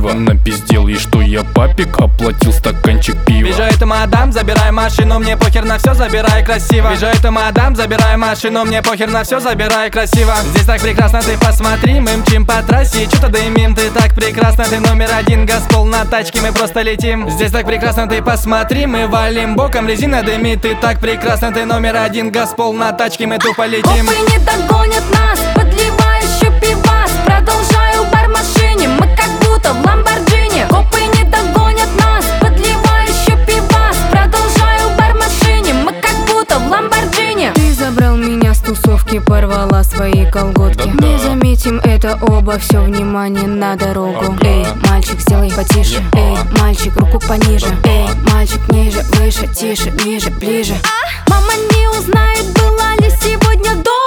красиво. Напиздел ей, что я папик, оплатил стаканчик пива. Вижу эту мадам, забирай машину, мне похер на все, забирай красиво. Вижу эту мадам, забирай машину, мне похер на все, забирай красиво. Здесь так прекрасно, ты посмотри, мы мчим по трассе, что-то дымим, ты так прекрасно, ты номер один, газпол на тачке, мы просто летим. Здесь так прекрасно, ты посмотри, мы валим боком, резина дымит, ты так прекрасно, ты номер один, газпол на тачке, мы тупо летим. Копы не догонят нас, подливаю еще пивас, продолжаю бар в машине, мы как будто в Ламборджини. Копы не догонят нас, подливаю еще пивас, продолжаю бар в машине, мы как будто в Ламборджини. Ты забрал меня с тусовки, порвала свои колготки. Не заметим это оба, все внимание на дорогу. Эй, мальчик, сделай потише. Эй, мальчик, руку пониже. Эй, мальчик, ниже, выше, тише, ниже, ближе. Мама не узнает, была ли сегодня дома.